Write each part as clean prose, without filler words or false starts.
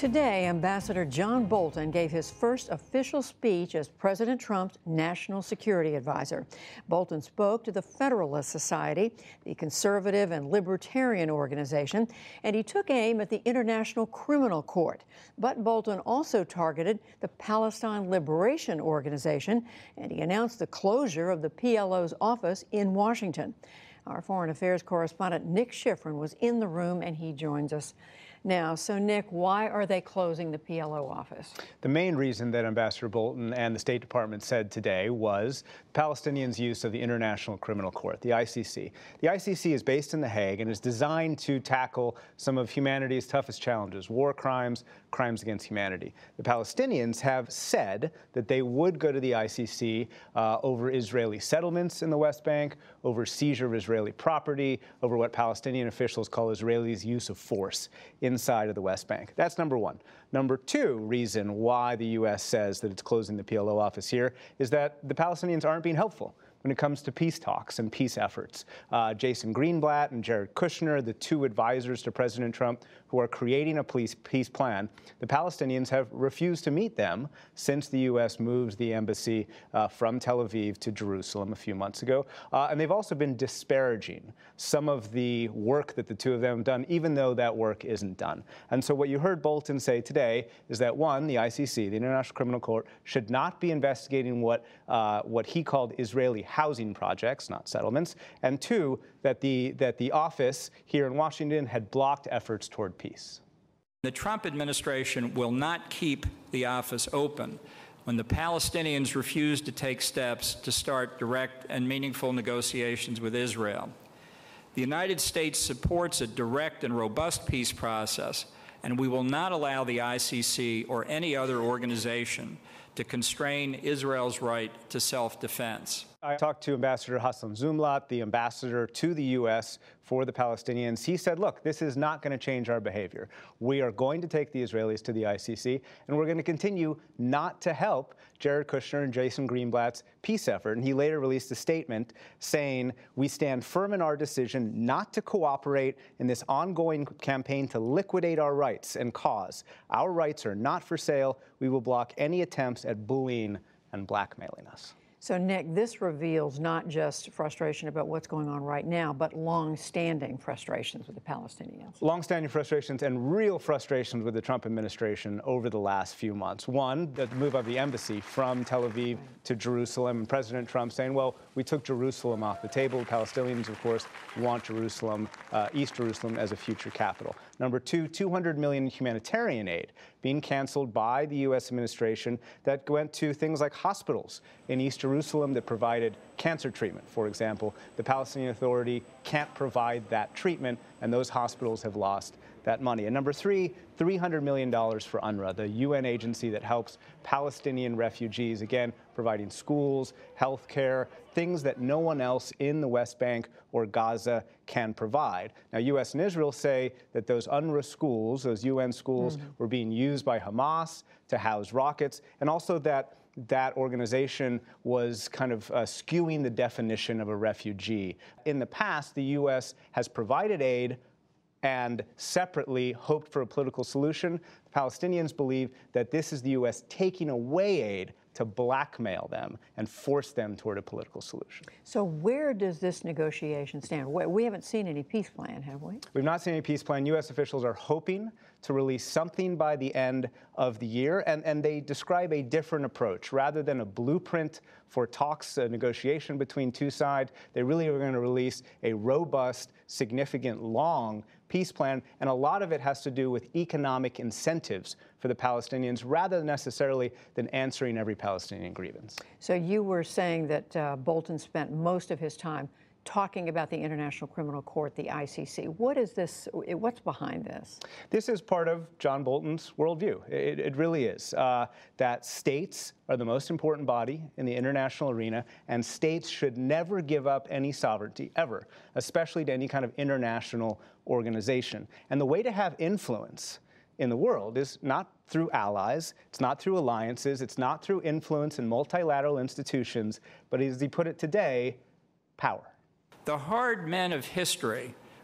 Today, Ambassador John Bolton gave his first official speech as President Trump's national security advisor. Bolton spoke to the Federalist Society, the conservative and libertarian organization, and he took aim at the International Criminal Court. But Bolton also targeted the Palestine Liberation Organization, and he announced the closure of the PLO's office in Washington. Our foreign affairs correspondent Nick Schifrin was in the room, and he joins us now. So, Nick, why are they closing the PLO office? The main reason that Ambassador Bolton and the State Department said today was Palestinians' use of the International Criminal Court, the ICC. The ICC is based in The Hague and is designed to tackle some of humanity's toughest challenges: war crimes, crimes against humanity. The Palestinians have said that they would go to the ICC over Israeli settlements in the West Bank, over seizure of Israeli property, over what Palestinian officials call Israelis' use of force inside of the West Bank. That's number one. Number two reason why the U.S. says that it's closing the PLO office here is that the Palestinians aren't being helpful when it comes to peace talks and peace efforts. Jason Greenblatt and Jared Kushner, the two advisors to President Trump who are creating a peace plan, the Palestinians have refused to meet them since the U.S. moved the embassy from Tel Aviv to Jerusalem a few months ago. And they've also been disparaging some of the work that the two of them have done, even though that work isn't done. And so what you heard Bolton say today is that, one, the ICC, the International Criminal Court, should not be investigating what he called Israeli housing projects, not settlements, and two, that the office here in Washington had blocked efforts toward peace. The Trump administration will not keep the office open when the Palestinians refuse to take steps to start direct and meaningful negotiations with Israel. The United States supports a direct and robust peace process, and we will not allow the ICC or any other organization to constrain Israel's right to self-defense. I talked to Ambassador Hassan Zumlatt, the ambassador to the U.S. for the Palestinians. He said, look, this is not going to change our behavior. We are going to take the Israelis to the ICC, and we're going to continue not to help Jared Kushner and Jason Greenblatt's peace effort. And he later released a statement saying, we stand firm in our decision not to cooperate in this ongoing campaign to liquidate our rights and cause. Our rights are not for sale. We will block any attempts at bullying and blackmailing us. So, Nick, this reveals not just frustration about what's going on right now, but long-standing frustrations with the Palestinians. Long-standing frustrations and real frustrations with the Trump administration over the last few months. One, the move of the embassy from Tel Aviv to Jerusalem, and President Trump saying, well, we took Jerusalem off the table. Palestinians, of course, want Jerusalem, East Jerusalem, as a future capital. Number two, $200 million humanitarian aid being canceled by the U.S. administration that went to things like hospitals in East Jerusalem that provided cancer treatment, for example. The Palestinian Authority can't provide that treatment, and those hospitals have lost that money. And number three, $300 million for UNRWA, the UN agency that helps Palestinian refugees, again, providing schools, health care, things that no one else in the West Bank or Gaza can provide. Now, U.S. and Israel say that those UNRWA schools, those UN schools, were being used by Hamas to house rockets, and also that organization was kind of skewing the definition of a refugee. In the past, the U.S. has provided aid and separately hoped for a political solution. The Palestinians believe that this is the U.S. taking away aid to blackmail them and force them toward a political solution. So where does this negotiation stand? We haven't seen any peace plan, have we? We've not seen any peace plan. U.S. officials are hoping to release something by the end of the year, and they describe a different approach. Rather than a blueprint for talks, a negotiation between two sides, they really are going to release a robust, significant, long peace plan, and a lot of it has to do with economic incentives for the Palestinians rather necessarily than answering every Palestinian grievance. So you were saying that Bolton spent most of his time talking about the International Criminal Court, the ICC. What is this? What's behind this? This is part of John Bolton's worldview. It really is. That states are the most important body in the international arena, and states should never give up any sovereignty, ever, especially to any kind of international organization. And the way to have influence in the world is not through allies, it's not through alliances, it's not through influence in multilateral institutions, but as he put it today, power. The hard men of history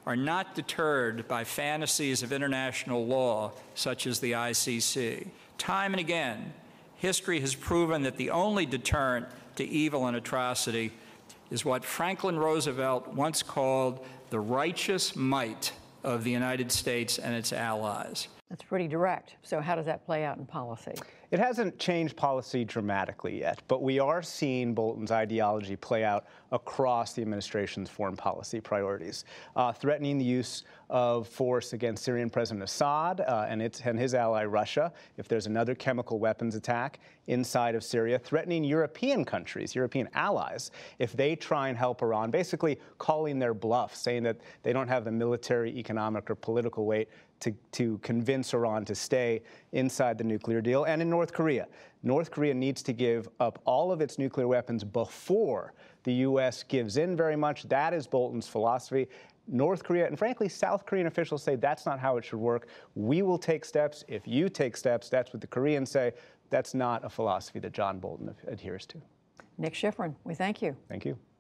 are not deterred by fantasies of international law, such as the ICC. Time and again, history has proven that the only deterrent to evil and atrocity is what Franklin Roosevelt once called the righteous might of the United States and its allies. That's pretty direct. So how does that play out in policy? It hasn't changed policy dramatically yet, but we are seeing Bolton's ideology play out across the administration's foreign policy priorities, threatening the use of force against Syrian President Assad and his ally Russia if there's another chemical weapons attack inside of Syria, threatening European countries, European allies, if they try and help Iran, basically calling their bluff, saying that they don't have the military, economic, or political weight to convince Iran to stay inside the nuclear deal. And in North Korea. North Korea needs to give up all of its nuclear weapons before the U.S. gives in very much. That is Bolton's philosophy. North Korea and, frankly, South Korean officials say that's not how it should work. We will take steps if you take steps. That's what the Koreans say. That's not a philosophy that John Bolton adheres to. Nick Schifrin, we thank you. Thank you.